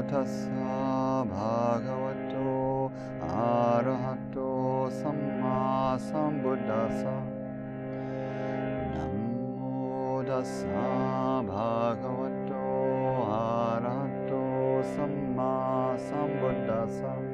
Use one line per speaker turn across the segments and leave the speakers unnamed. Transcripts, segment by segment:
tassa bhagavato arahato samma sambuddhassa. Namo tassa bhagavato arahato samma sambuddhassa.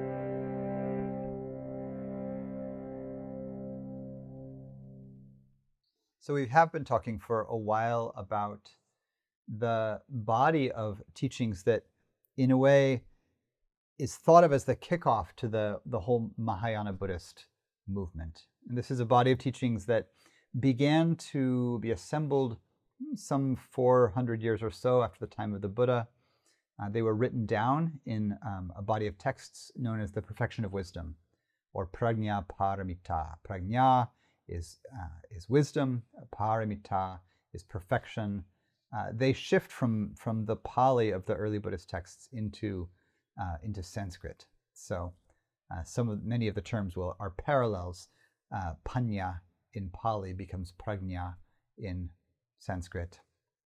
So we have been talking for a while about the body of teachings that, in a way, is thought of as the kickoff to the whole Mahayana Buddhist movement. And this is a body of teachings that began to be assembled some 400 years or so after the time of the Buddha. They were written down in a body of texts known as the Perfection of Wisdom, or Prajna Paramita. Prajna is wisdom, Paramita is perfection. They shift from the Pali of the early Buddhist texts into Sanskrit. So many of the terms are parallels. Panya in Pali becomes prajna in Sanskrit.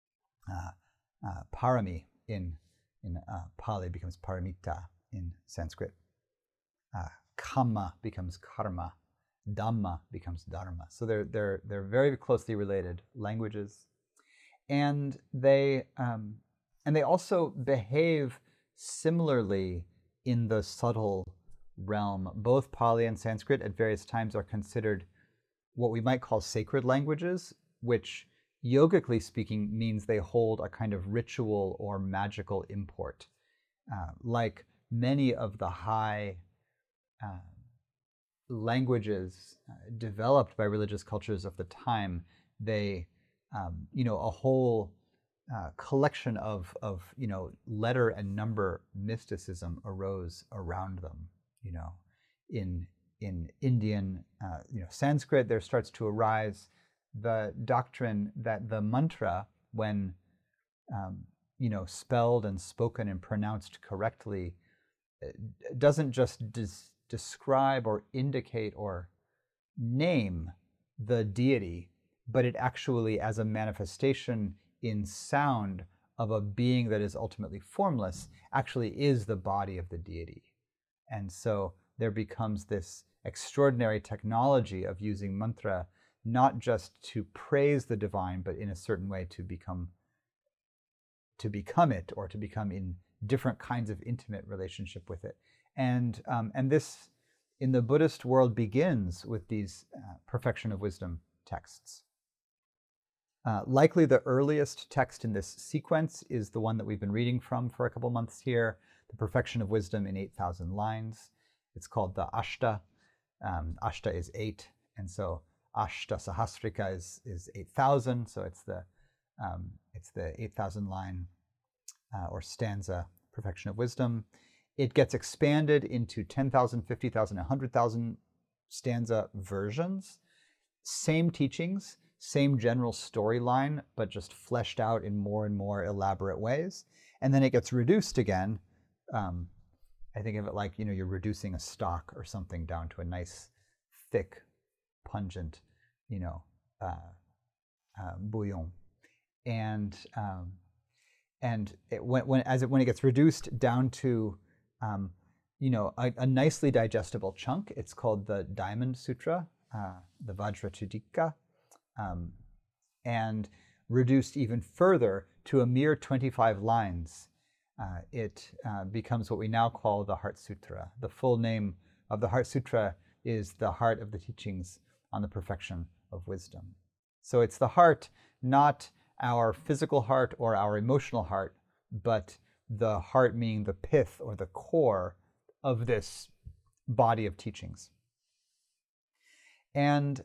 Parami in Pali becomes paramita in Sanskrit. Kamma becomes karma. Dhamma becomes dharma. So they're very closely related languages, and they also behave similarly in the subtle realm. Both Pali and Sanskrit at various times are considered what we might call sacred languages, which yogically speaking means they hold a kind of ritual or magical import. Like many of the high languages developed by religious cultures of the time, they, a whole collection of letter and number mysticism arose around them. In Indian, Sanskrit, there starts to arise the doctrine that the mantra, when spelled and spoken and pronounced correctly, doesn't just describe or indicate or name the deity, but it actually, as a manifestation in sound of a being that is ultimately formless, actually is the body of the deity. And so there becomes this extraordinary technology of using mantra, not just to praise the divine, but in a certain way to become it, or to become in different kinds of intimate relationship with it. And this, in the Buddhist world, begins with these Perfection of Wisdom texts. Likely the earliest text in this sequence is the one that we've been reading from for a couple months here, the Perfection of Wisdom in 8,000 lines. It's called the Ashta. Ashta is 8, and so Ashta Sahasrika is 8,000. So it's the 8,000 line or stanza Perfection of Wisdom. It gets expanded into 10,000, 50,000, 100,000 stanza versions. Same teachings, same general storyline, but just fleshed out in more and more elaborate ways. And then it gets reduced again. I think of it like, you're reducing a stock or something down to a nice, thick, pungent, bouillon. And when it gets reduced down to a nicely digestible chunk, it's called the Diamond Sutra, the Vajratudika, and reduced even further to a mere 25 lines, it becomes what we now call the Heart Sutra. The full name of the Heart Sutra is the Heart of the Teachings on the Perfection of Wisdom. So it's the heart, not our physical heart or our emotional heart, but the heart meaning the pith or the core of this body of teachings. And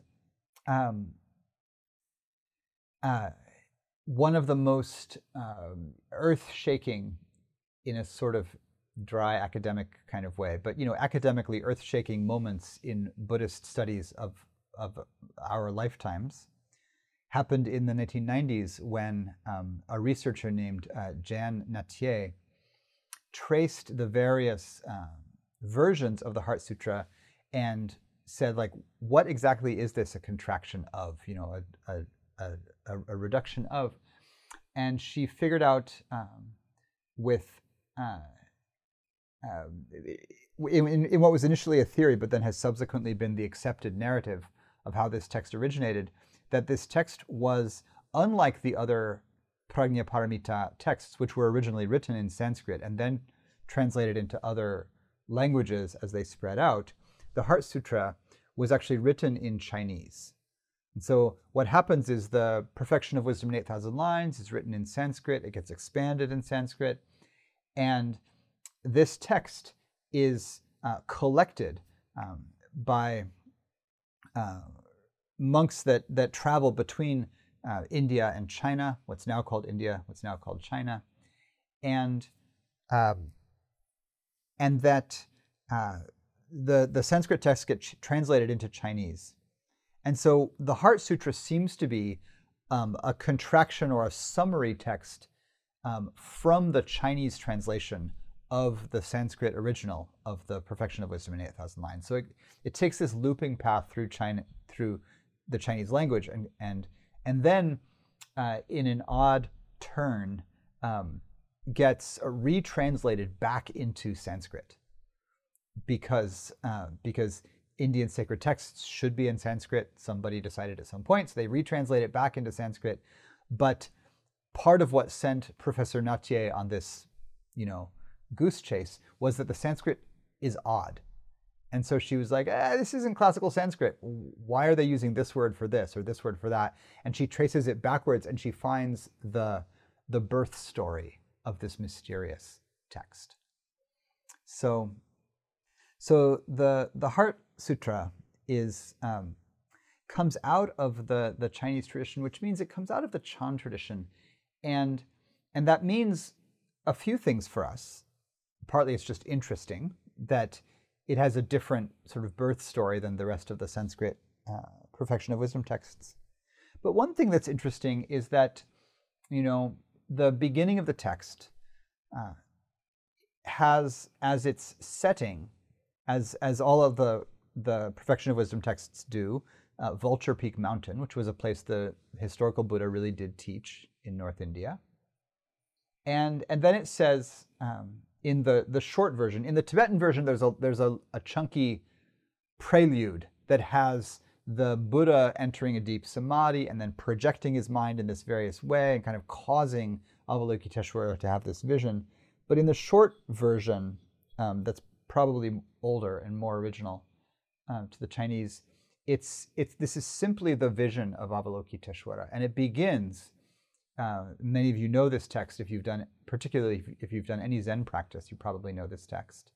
one of the most earth-shaking, in a sort of dry academic kind of way, but academically earth-shaking moments in Buddhist studies of our lifetimes happened in the 1990s when a researcher named Jan Nattier traced the various versions of the Heart Sutra and said, like, what exactly is this a contraction of, a reduction of? And she figured out with in what was initially a theory, but then has subsequently been the accepted narrative of how this text originated, that this text was unlike the other Prajnaparamita texts, which were originally written in Sanskrit and then translated into other languages as they spread out. The Heart Sutra was actually written in Chinese. And so what happens is the Perfection of Wisdom in 8,000 Lines is written in Sanskrit, it gets expanded in Sanskrit, and this text is collected by monks that travel between India and China, what's now called India, what's now called China, and that the Sanskrit text gets translated into Chinese. And so the Heart Sutra seems to be a contraction or a summary text from the Chinese translation of the Sanskrit original of the Perfection of Wisdom in 8,000 Lines. So it takes this looping path through China, through the Chinese language, and then in an odd turn gets retranslated back into Sanskrit because Indian sacred texts should be in Sanskrit. Somebody decided at some point, so they retranslate it back into Sanskrit. But part of what sent Professor Nattier on this, goose chase was that the Sanskrit is odd. And so she was like, this isn't classical Sanskrit. Why are they using this word for this or this word for that? And she traces it backwards and she finds the birth story of this mysterious text. So the Heart Sutra comes out of the Chinese tradition, which means it comes out of the Chan tradition. And that means a few things for us. Partly it's just interesting that it has a different sort of birth story than the rest of the Sanskrit Perfection of Wisdom texts. But one thing that's interesting is that, the beginning of the text has as its setting, as all of the Perfection of Wisdom texts do, Vulture Peak Mountain, which was a place the historical Buddha really did teach in North India. And then it says, in the short version, in the Tibetan version, there's a chunky prelude that has the Buddha entering a deep samadhi and then projecting his mind in this various way and kind of causing Avalokiteshvara to have this vision. But in the short version, that's probably older and more original to the Chinese, this is simply the vision of Avalokiteshvara, and it begins. Many of you know this text if you've done, particularly if you've done any Zen practice, you probably know this text.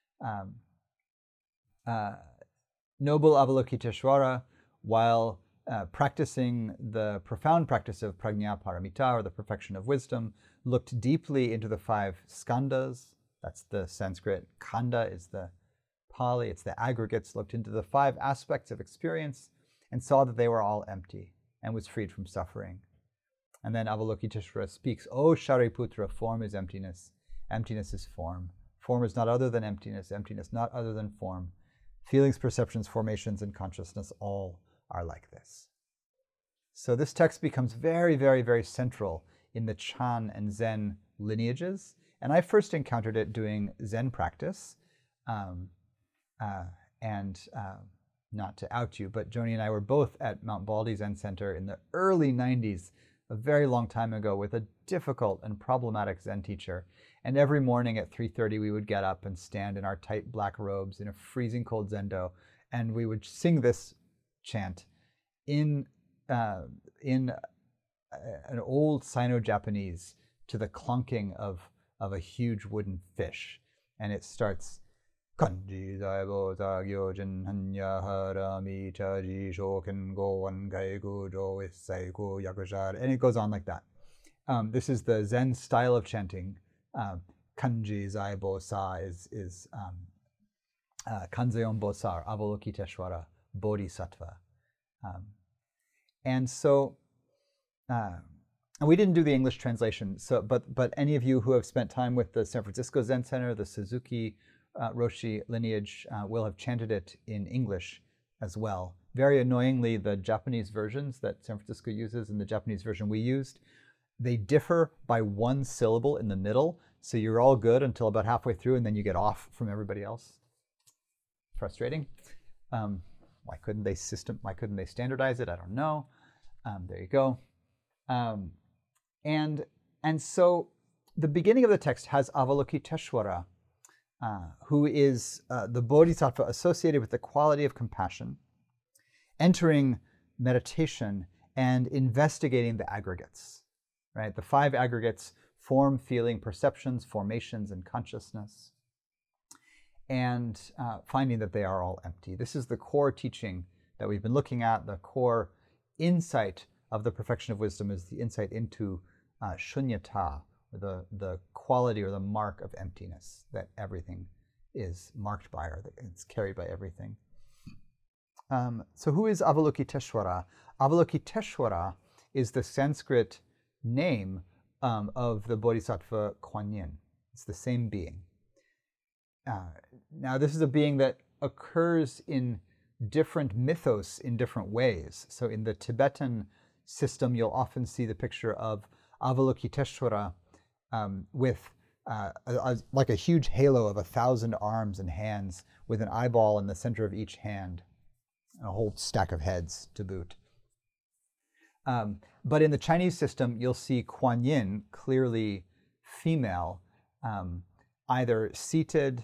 Noble Avalokiteshvara, while practicing the profound practice of Prajnaparamita, or the perfection of wisdom, looked deeply into the 5 skandhas. That's the Sanskrit. Khanda is the Pali. It's the aggregates. Looked into the 5 aspects of experience and saw that they were all empty and was freed from suffering. And then Avalokiteshvara speaks, "O Shariputra, form is emptiness. Emptiness is form. Form is not other than emptiness. Emptiness not other than form. Feelings, perceptions, formations, and consciousness all are like this." So this text becomes very, very, very central in the Chan and Zen lineages. And I first encountered it doing Zen practice. Not to out you, but Joni and I were both at Mount Baldy Zen Center in the early 90s, a very long time ago, with a difficult and problematic Zen teacher. And every morning at 3:30, we would get up and stand in our tight black robes in a freezing cold zendo, and we would sing this chant in an old Sino-Japanese to the clunking of a huge wooden fish. And it starts, Kanji Zaibo Zagyojin Hanya Harami Chaji Shoken Gowan Gaigu Jo Isaiku Yakushar. And it goes on like that. This is the Zen style of chanting. Kanji Zaibo Sa is Kanzeon Bosar, Avalokiteshvara, Bodhisattva. And so, and we didn't do the English translation, so but any of you who have spent time with the San Francisco Zen Center, the Suzuki Roshi lineage, will have chanted it in English as well. Very annoyingly, the Japanese versions that San Francisco uses and the Japanese version we used, they differ by 1 syllable in the middle. So you're all good until about halfway through, and then you get off from everybody else. Frustrating. Why couldn't they standardize it? I don't know. There you go. And so the beginning of the text has Avalokiteshvara, who is the bodhisattva associated with the quality of compassion, entering meditation and investigating the aggregates, right? The 5 aggregates: form, feeling, perceptions, formations, and consciousness, and finding that they are all empty. This is the core teaching that we've been looking at. The core insight of the perfection of wisdom is the insight into shunyata, or the quality or the mark of emptiness, that everything is marked by, or that it's carried by everything. So who is Avalokiteshvara? Avalokiteshvara is the Sanskrit name of the bodhisattva Kuan Yin. It's the same being. Now, this is a being that occurs in different mythos in different ways. So in the Tibetan system, you'll often see the picture of Avalokiteshvara with like a huge halo of 1,000 arms and hands, with an eyeball in the center of each hand, and a whole stack of heads to boot. But in the Chinese system, you'll see Kuan Yin, clearly female, either seated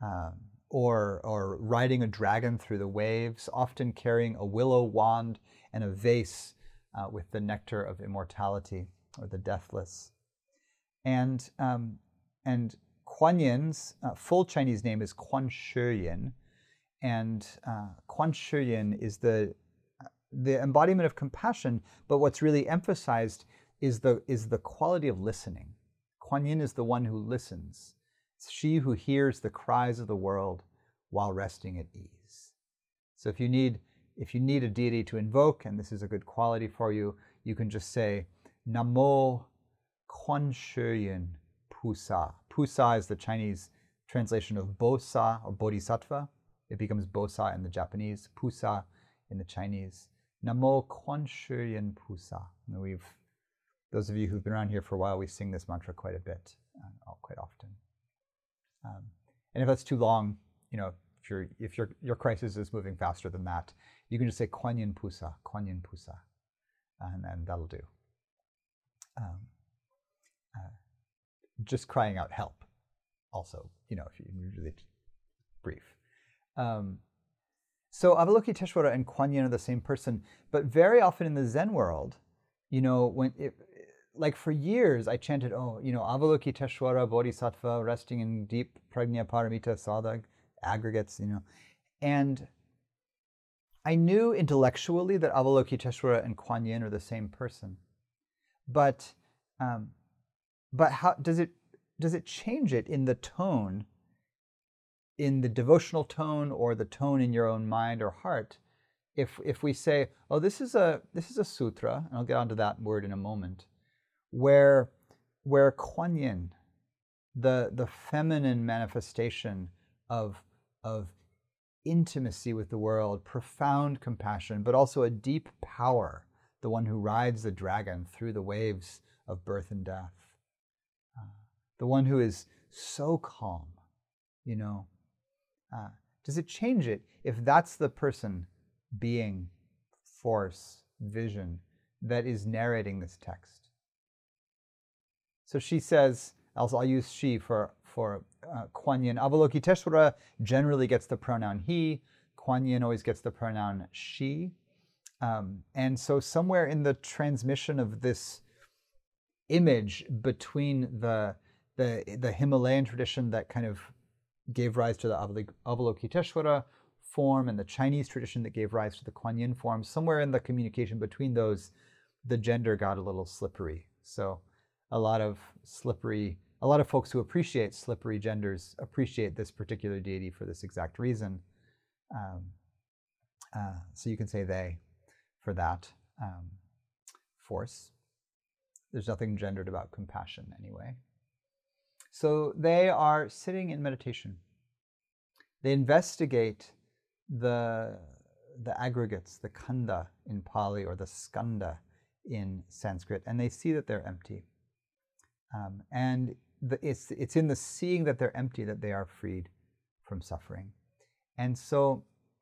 or riding a dragon through the waves, often carrying a willow wand and a vase with the nectar of immortality, or the deathless. And Kuan Yin's full Chinese name is Quan Shi Yin, and Quan Shi Yin is the embodiment of compassion, but what's really emphasized is the quality of listening. Kuan Yin is the one who listens. It's she who hears the cries of the world while resting at ease. So if you need a deity to invoke, and this is a good quality for you, you can just say Namo Quan Shi Yin Pusa. Pusa is the Chinese translation of Bosa, or Bodhisattva. It becomes Bosa in the Japanese, Pusa in the Chinese. Namo Quan Shi Yin Pusa. And those of you who've been around here for a while, we sing this mantra quite a bit, quite often. And if that's too long, if your crisis is moving faster than that, you can just say Kuan Yin Pusa, Kuan Yin Pusa, and that'll do. Just crying out help, also, if you're really brief. So Avalokiteshvara and Kuan Yin are the same person, but very often in the Zen world, like for years I chanted, Avalokiteshvara Bodhisattva, resting in deep prajna paramita, saw the aggregates, and I knew intellectually that Avalokiteshvara and Kuan Yin are the same person, but how does it change it in the tone, in the devotional tone, or the tone in your own mind or heart, if we say, oh, this is a sutra, and I'll get onto that word in a moment, where Kuan Yin, the feminine manifestation of intimacy with the world, profound compassion, but also a deep power, the one who rides the dragon through the waves of birth and death, the one who is so calm, does it change it if that's the person, being, force, vision, that is narrating this text? So she says, I'll use she for Kuan Yin. Avalokiteshvara generally gets the pronoun he. Kuan Yin always gets the pronoun she. And so somewhere in the transmission of this image between the Himalayan tradition that kind of gave rise to the Avalokiteshvara form and the Chinese tradition that gave rise to the Kuan Yin form, somewhere in the communication between those, the gender got a little slippery. So a lot of folks who appreciate slippery genders appreciate this particular deity for this exact reason. So you can say they for that force. There's nothing gendered about compassion anyway. So they are sitting in meditation. They investigate the aggregates, the khanda in Pali, or the skanda in Sanskrit, and they see that they're empty. And it's in the seeing that they're empty that they are freed from suffering. And so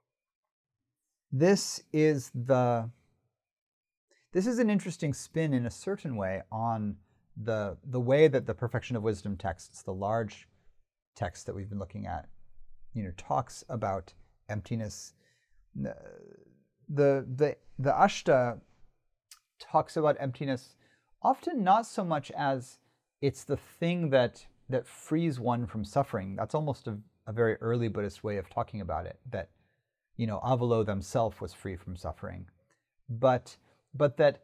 this is an interesting spin in a certain way on the way that the Perfection of Wisdom texts, the large text that we've been looking at, talks about emptiness. The Ashta talks about emptiness often not so much as it's the thing that frees one from suffering. That's almost a very early Buddhist way of talking about it, that Avalo themselves was free from suffering, but that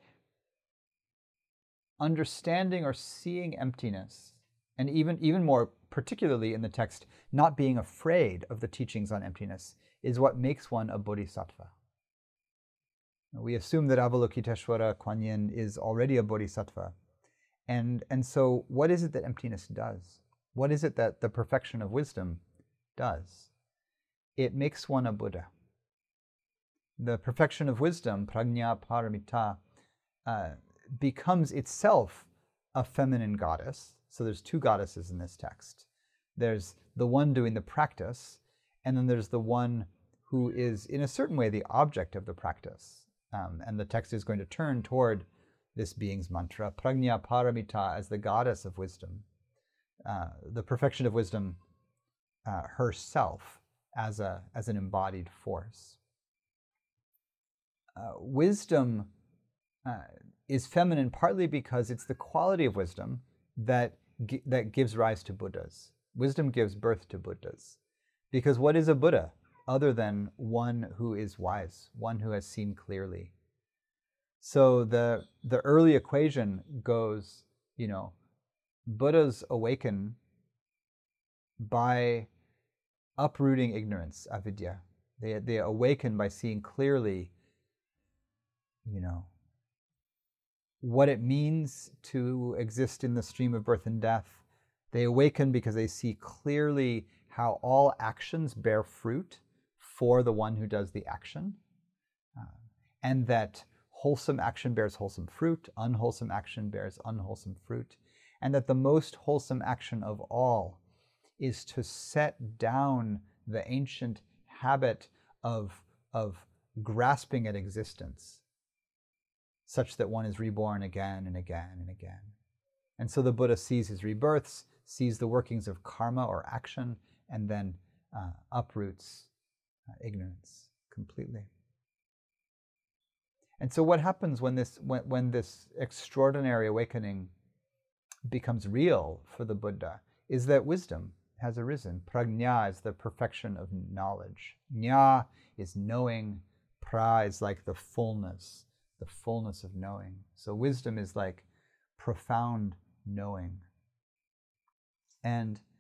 understanding or seeing emptiness, and even more particularly in the text, not being afraid of the teachings on emptiness, is what makes one a bodhisattva. We assume that Avalokiteshvara Kuan Yin is already a bodhisattva. And so what is it that emptiness does? What is it that the perfection of wisdom does? It makes one a Buddha. The perfection of wisdom, prajna paramita, becomes itself a feminine goddess. So there's two goddesses in this text. There's the one doing the practice, and then there's the one who is, in a certain way, the object of the practice. And the text is going to turn toward this being's mantra, prajna paramita, as the goddess of wisdom, the perfection of wisdom herself as an embodied force. Wisdom is feminine partly because it's the quality of wisdom that gives rise to Buddhas. Wisdom gives birth to Buddhas. Because what is a Buddha other than one who is wise, one who has seen clearly? So the early equation goes, Buddhas awaken by uprooting ignorance, avidya. They awaken by seeing clearly, what it means to exist in the stream of birth and death. They awaken because they see clearly how all actions bear fruit for the one who does the action, and that wholesome action bears wholesome fruit, unwholesome action bears unwholesome fruit, and that the most wholesome action of all is to set down the ancient habit of grasping at existence, such that one is reborn again and again and again. And so the Buddha sees his rebirths, sees the workings of karma or action, and then uproots ignorance completely. And so what happens when this extraordinary awakening becomes real for the Buddha is that wisdom has arisen. Prajna is the perfection of knowledge. Jna is knowing. Pra is like the fullness of knowing. So wisdom is like profound knowing. And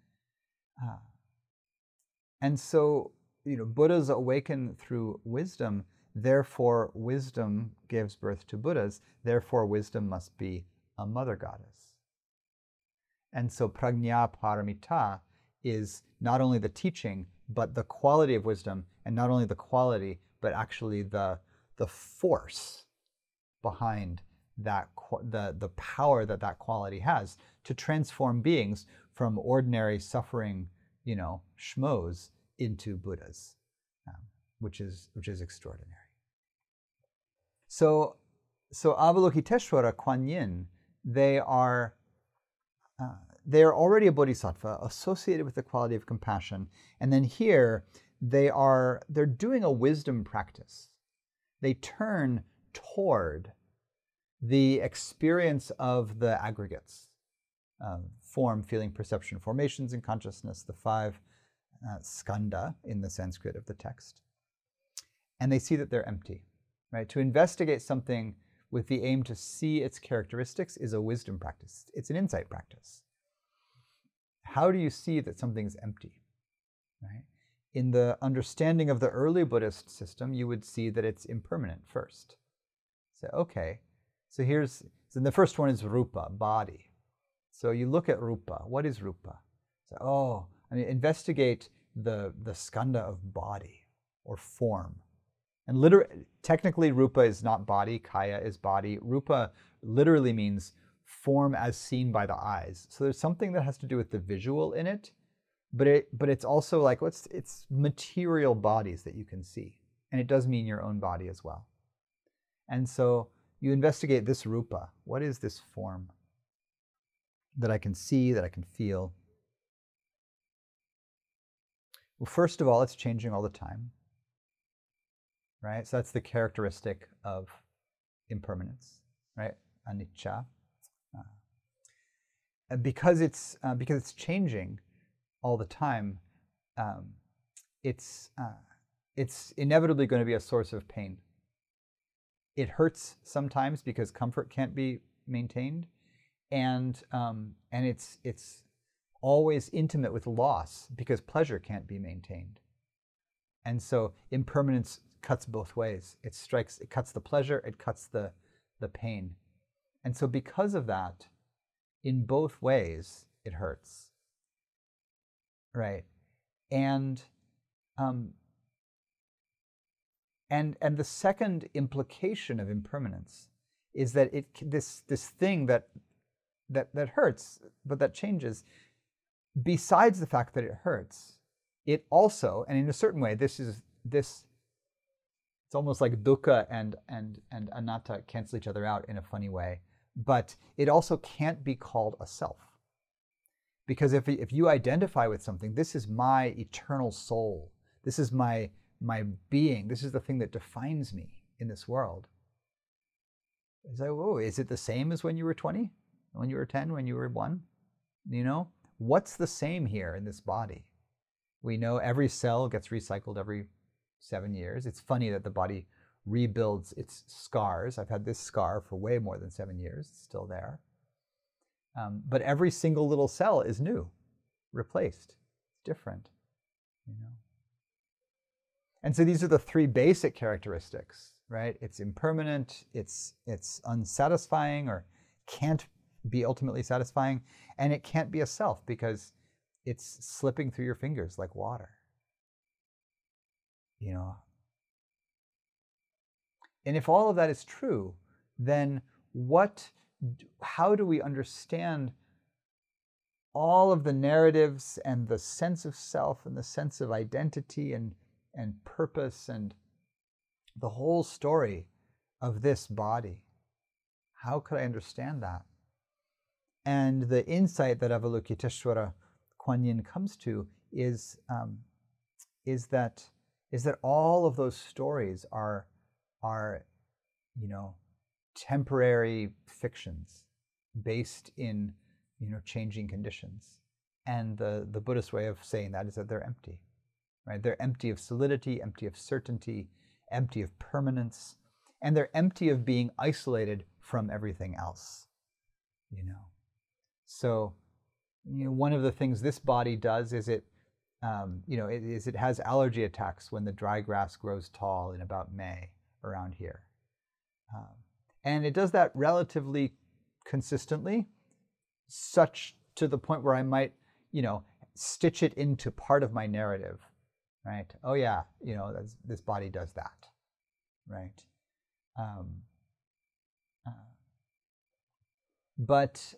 so, Buddhas awaken through wisdom. Therefore, wisdom gives birth to Buddhas. Therefore, wisdom must be a mother goddess. And so prajna paramita is not only the teaching, but the quality of wisdom, and not only the quality, but actually the force behind that, the power that quality has to transform beings from ordinary suffering, schmoes into Buddhas, which is extraordinary. So Avalokiteshvara Kuan Yin, they are already a bodhisattva associated with the quality of compassion, and then here they're doing a wisdom practice. They turn toward the experience of the aggregates, form, feeling, perception, formations, and consciousness, the 5 skandha in the Sanskrit of the text. And they see that they're empty, right? To investigate something with the aim to see its characteristics is a wisdom practice. It's an insight practice. How do you see that something's empty, right? In the understanding of the early Buddhist system, you would see that it's impermanent first. So, okay, so the first one is rupa, body. So you look at rupa. What is rupa? So, investigate the skandha of body or form. And technically rupa is not body, kaya is body. Rupa literally means form as seen by the eyes. So there's something that has to do with the visual in it, but it's also like it's material bodies that you can see, and it does mean your own body as well. And so you investigate this rupa. What is this form that I can see, that I can feel? Well, first of all, it's changing all the time, right? So that's the characteristic of impermanence, right? Anicca. And because it's changing all the time, it's inevitably going to be a source of pain. It hurts sometimes because comfort can't be maintained, and it's always intimate with loss because pleasure can't be maintained. And so impermanence cuts both ways. It cuts the pleasure, it cuts the pain. And so because of that, in both ways, it hurts. Right? And the second implication of impermanence is that this thing that hurts, but that changes, besides the fact that it hurts, it also, and in a certain way, it's almost like dukkha and anatta cancel each other out in a funny way, but it also can't be called a self. Because if you identify with something, this is my eternal soul, this is my being, this is the thing that defines me in this world. It's like, whoa, is it the same as when you were 20? When you were 10? When you were 1? You know? What's the same here in this body? We know every cell gets recycled every 7 years. It's funny that the body rebuilds its scars. I've had this scar for way more than 7 years. It's still there. But every single little cell is new, replaced, different, you know. And so these are the three basic characteristics, right? It's impermanent, it's unsatisfying or can't be ultimately satisfying, and it can't be a self because it's slipping through your fingers like water, you know. And if all of that is true, then how do we understand all of the narratives and the sense of self and the sense of identity and purpose and the whole story of this body? How could I understand that? And the insight that Avalokiteshvara Kuan Yin comes to is that all of those stories are you know, temporary fictions based in, you know, changing conditions. And the Buddhist way of saying that is that they're empty, right? They're empty of solidity, empty of certainty, empty of permanence, and they're empty of being isolated from everything else, you know. So, you know, one of the things this body does is it has allergy attacks when the dry grass grows tall in about May around here. And it does that relatively consistently, such to the point where I might, you know, stitch it into part of my narrative, right? Oh yeah, you know, this body does that, right? But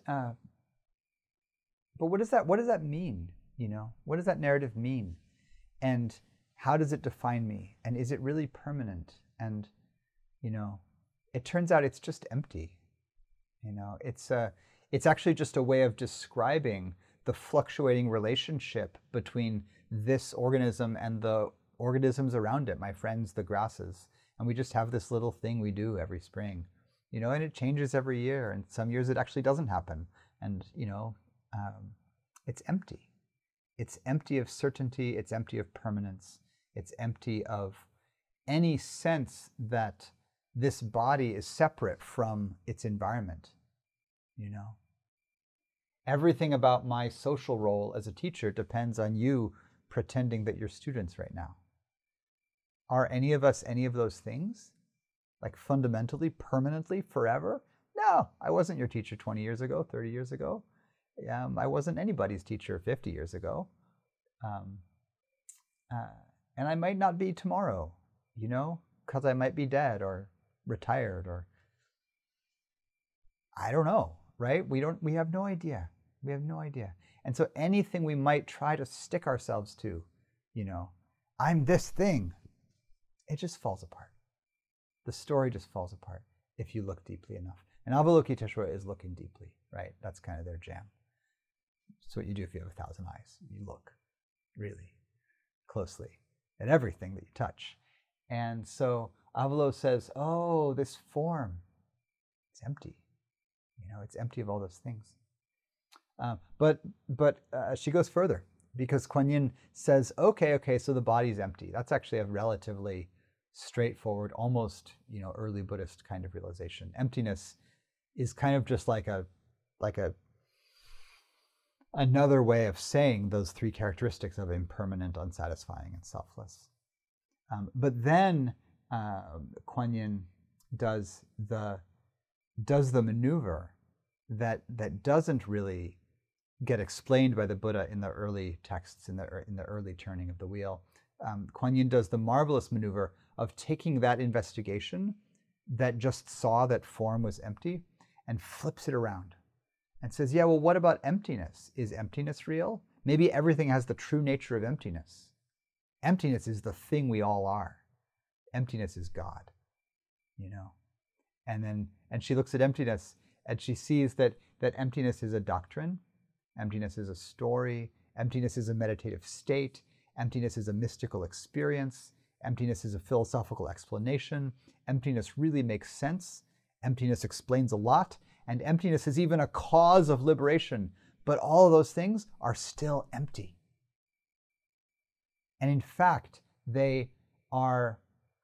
what does that mean? You know, what does that narrative mean? And how does it define me? And is it really permanent? And, you know, it turns out it's just empty. You know, it's actually just a way of describing the fluctuating relationship between this organism and the organisms around it, my friends, the grasses. And we just have this little thing we do every spring, you know, and it changes every year. And some years it actually doesn't happen. And, you know, it's empty. It's empty of certainty. It's empty of permanence. It's empty of any sense that this body is separate from its environment, you know. Everything about my social role as a teacher depends on you pretending that you're students right now. Are any of us any of those things? Like fundamentally, permanently, forever? No, I wasn't your teacher 20 years ago, 30 years ago. I wasn't anybody's teacher 50 years ago. And I might not be tomorrow, you know, because I might be dead or retired or I don't know. right? We have no idea. We have no idea. And so anything we might try to stick ourselves to, I'm this thing, it just falls apart. The story just falls apart if you look deeply enough. And Avalokiteshvara is looking deeply, right? That's kind of their jam. It's what you do if you have 1,000 eyes. You look really closely at everything that you touch. And so Avalo says, oh, this form, it's empty. It's empty of all those things. But she goes further, because Kuan Yin says, okay, so the body's empty. That's actually a relatively straightforward, almost early Buddhist kind of realization. Emptiness is kind of just like another way of saying those three characteristics of impermanent, unsatisfying, and selfless. But then Kuan Yin does the maneuver that doesn't really get explained by the Buddha in the early texts, in the early turning of the wheel. Kuan Yin does the marvelous maneuver of taking that investigation that just saw that form was empty and flips it around and says, yeah, well, what about emptiness? Is emptiness real? Maybe everything has the true nature of emptiness. Emptiness is the thing we all are. Emptiness is God, And she looks at emptiness and she sees that emptiness is a doctrine, emptiness is a story, emptiness is a meditative state, emptiness is a mystical experience, emptiness is a philosophical explanation, emptiness really makes sense, emptiness explains a lot, and emptiness is even a cause of liberation, but all of those things are still empty. And in fact, they are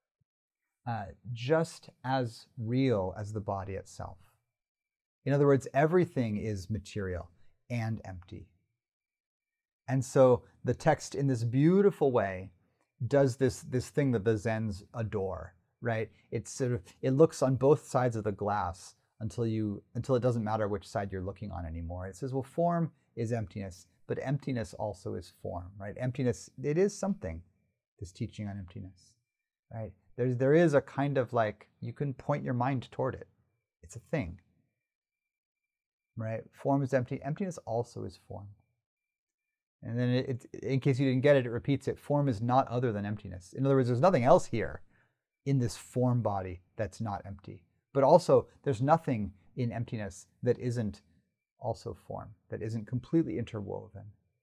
just as real as the body itself. In other words, everything is material and empty. And so the text, in this beautiful way, does this thing that the Zens adore, right? It looks on both sides of the glass until it doesn't matter which side you're looking on anymore. It says, well, form is emptiness, but emptiness also is form, right? Emptiness, it is something, this teaching on emptiness, right? There is a kind of you can point your mind toward it. It's a thing, right? Form is empty. Emptiness also is form. And then in case you didn't get it, it repeats it. Form is not other than emptiness. In other words, there's nothing else here in this form body that's not empty. But also, there's nothing in emptiness that isn't also form, that isn't completely interwoven.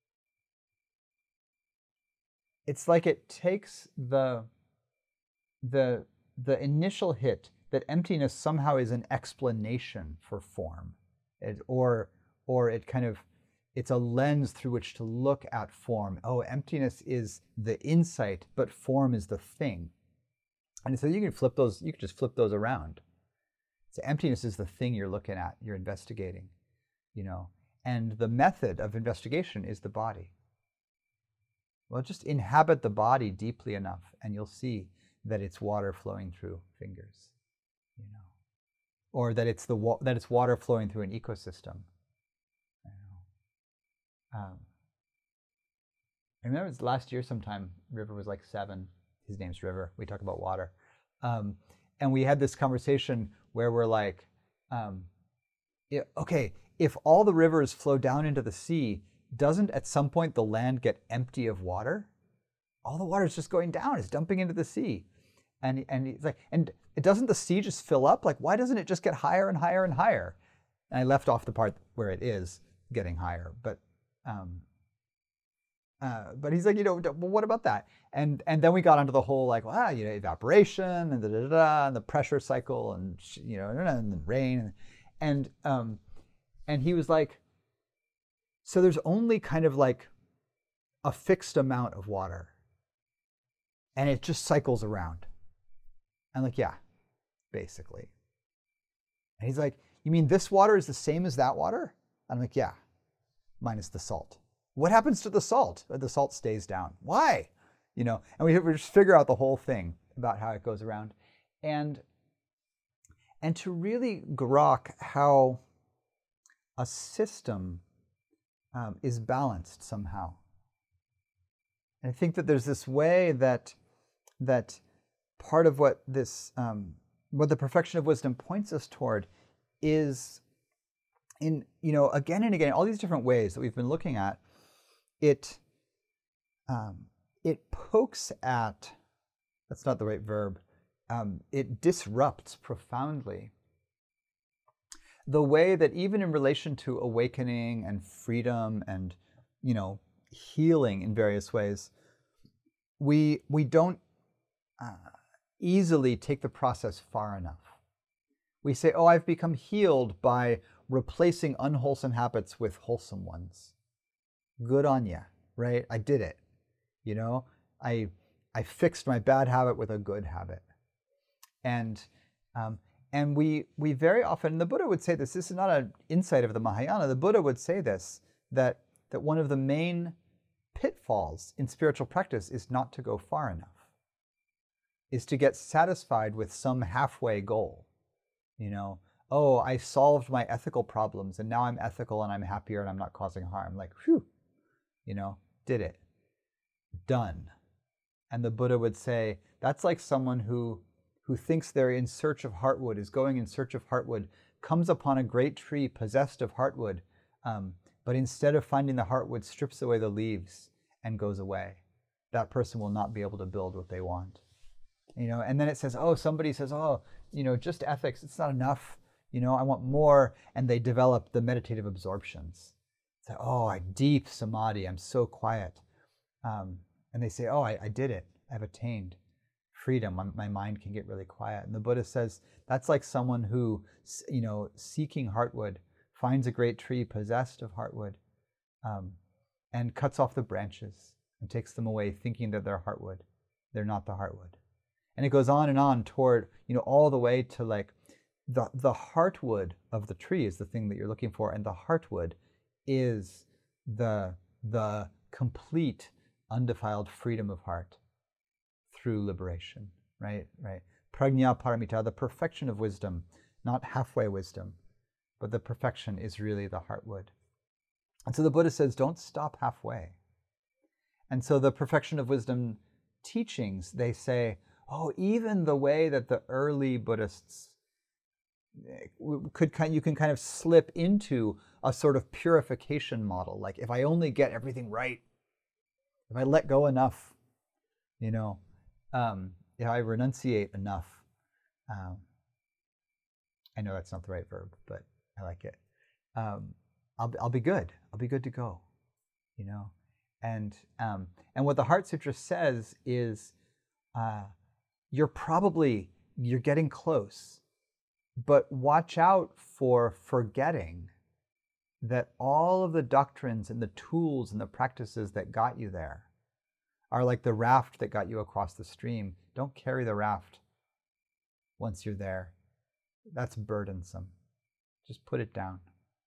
It's like it takes the initial hit that emptiness somehow is an explanation for form, or it's a lens through which to look at form. Oh, emptiness is the insight, but form is the thing. And so you can just flip those around. So emptiness is the thing you're looking at, you're investigating, and the method of investigation is the body. Well, just inhabit the body deeply enough, and you'll see that it's water flowing through fingers, or that it's water flowing through an ecosystem. I remember it was last year sometime, River was 7. His name's River. We talk about water. And we had this conversation where we're okay, if all the rivers flow down into the sea, doesn't at some point the land get empty of water? All the water is just going down, it's dumping into the sea. And it's and doesn't the sea just fill up? Why doesn't it just get higher and higher and higher? And I left off the part where it is getting higher, but he's well, what about that? And then we got onto the whole evaporation and and the pressure cycle and and the rain and he was so there's only kind of a fixed amount of water, and it just cycles around. I'm yeah, basically. And he's you mean this water is the same as that water? I'm yeah, minus the salt. What happens to the salt? The salt stays down. Why? And we just figure out the whole thing about how it goes around. And to really grok how a system is balanced somehow. And I think that there's this way that part of what this what the perfection of wisdom points us toward is in, again and again, all these different ways that we've been looking at, it pokes at, that's not the right verb, it disrupts profoundly the way that even in relation to awakening and freedom and, healing in various ways, we don't easily take the process far enough. We say, oh, I've become healed by replacing unwholesome habits with wholesome ones. Good on you, right? I did it. I fixed my bad habit with a good habit. And we very often, the Buddha would say this is not an insight of the Mahayana, the Buddha would say this, that one of the main pitfalls in spiritual practice is not to go far enough, is to get satisfied with some halfway goal. Oh, I solved my ethical problems and now I'm ethical and I'm happier and I'm not causing harm. Like, whew, did it. Done. And the Buddha would say, that's like someone who thinks they're in search of heartwood, is going in search of heartwood, comes upon a great tree possessed of heartwood, but instead of finding the heartwood, strips away the leaves and goes away. That person will not be able to build what they want. And then it says, somebody says, just ethics, it's not enough. I want more. And they develop the meditative absorptions. Say, I deep samadhi, I'm so quiet. And they say, I did it. I've attained freedom. My mind can get really quiet. And the Buddha says, that's like someone who, seeking heartwood, finds a great tree possessed of heartwood, and cuts off the branches and takes them away thinking that they're heartwood. They're not the heartwood. And it goes on toward, all the way to like the heartwood of the tree is the thing that you're looking for. And the heartwood is the complete undefiled freedom of heart through liberation, right? Prajna paramita, the perfection of wisdom, not halfway wisdom, but the perfection is really the heartwood. And so the Buddha says, don't stop halfway. And so the perfection of wisdom teachings, they say, even the way that the early Buddhists you can kind of slip into a sort of purification model. Like if I only get everything right, if I let go enough, if I renunciate enough, I know that's not the right verb, but I like it. I'll be good. I'll be good to go, And what the Heart Sutra says is, you're getting close, but watch out for forgetting that all of the doctrines and the tools and the practices that got you there are like the raft that got you across the stream. Don't carry the raft once you're there. That's burdensome. Just put it down.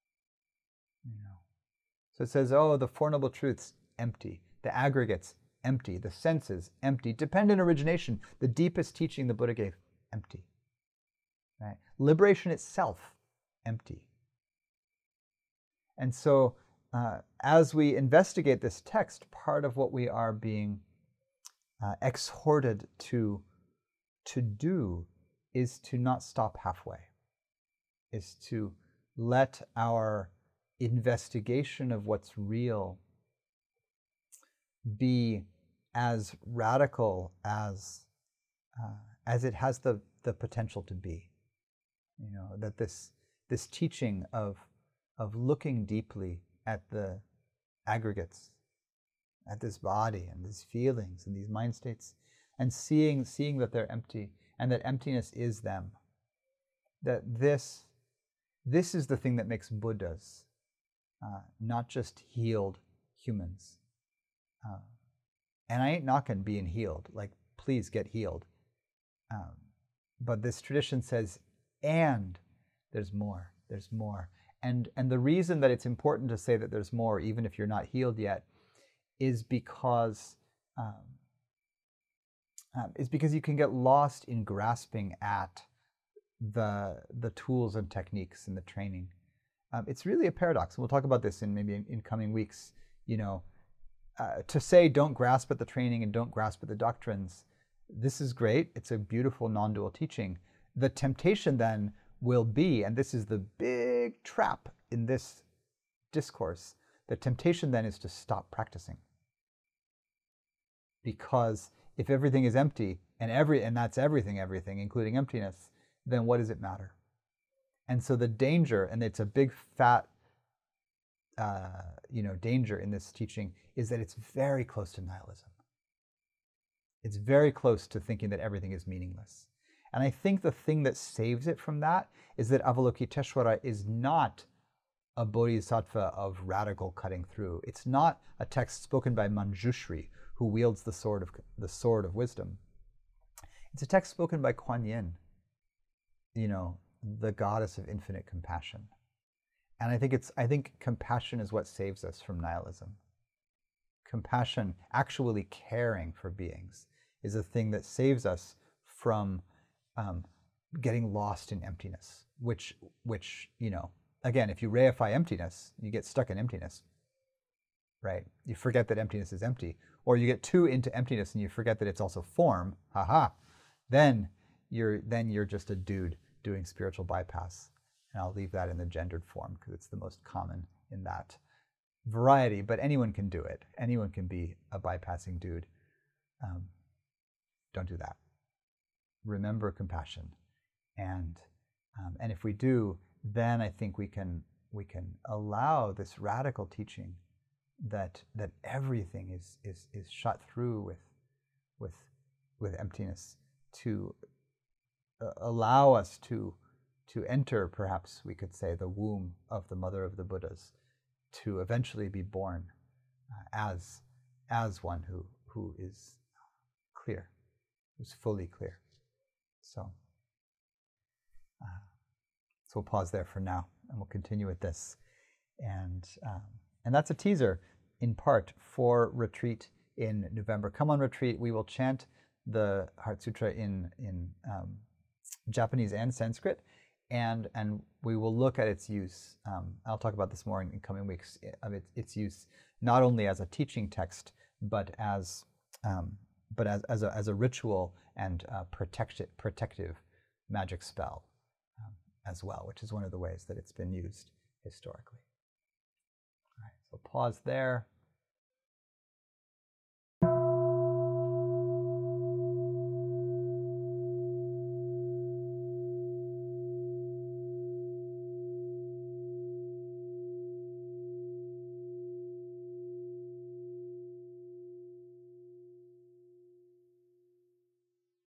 So it says, the Four Noble Truths, empty. The aggregates, empty. The senses, empty. Dependent origination, the deepest teaching the Buddha gave, empty. Right? Liberation itself, empty. And so as we investigate this text, part of what we are being exhorted to do is to not stop halfway, is to let our investigation of what's real be as radical as it has the potential to be. That this teaching of looking deeply at the aggregates, at this body and these feelings and these mind states, and seeing that they're empty and that emptiness is them. That this is the thing that makes Buddhas, not just healed humans. And I ain't knocking being healed. Like, please get healed. But this tradition says, and there's more. There's more. And the reason that it's important to say that there's more, even if you're not healed yet, is because you can get lost in grasping at the tools and techniques and the training. It's really a paradox. And we'll talk about this in coming weeks. To say don't grasp at the training and don't grasp at the doctrines, this is great. It's a beautiful non-dual teaching. The temptation then will be, and this is the big trap in this discourse, the temptation then is to stop practicing. Because if everything is empty, and that's everything, including emptiness, then what does it matter? And so the danger, and it's a big fat danger in this teaching, is that it's very close to nihilism. It's very close to thinking that everything is meaningless. And I think the thing that saves it from that is that Avalokiteshvara is not a bodhisattva of radical cutting through. It's not a text spoken by Manjushri, who wields the sword of wisdom. It's a text spoken by Kuan Yin, the goddess of infinite compassion. And I think compassion is what saves us from nihilism. Compassion, actually caring for beings, is a thing that saves us from getting lost in emptiness, which again, if you reify emptiness, you get stuck in emptiness, right? You forget that emptiness is empty, or you get too into emptiness and you forget that it's also form. Then you're just a dude doing spiritual bypass. And I'll leave that in the gendered form because it's the most common in that variety, but anyone can do it. Anyone can be a bypassing dude. Don't do that. Remember compassion, and if we do, then I think we can allow this radical teaching that everything is shot through with emptiness to allow us to enter, perhaps we could say, the womb of the mother of the Buddhas, to eventually be born as one who is clear, who's fully clear. So we'll pause there for now, and we'll continue with this. And that's a teaser, in part, for retreat in November. Come on retreat. We will chant the Heart Sutra in Japanese and Sanskrit, and we will look at its use. I'll talk about this more in coming weeks, of its use not only as a teaching text, but as a ritual and protective magic spell as well, which is one of the ways that it's been used historically. All right, so pause there.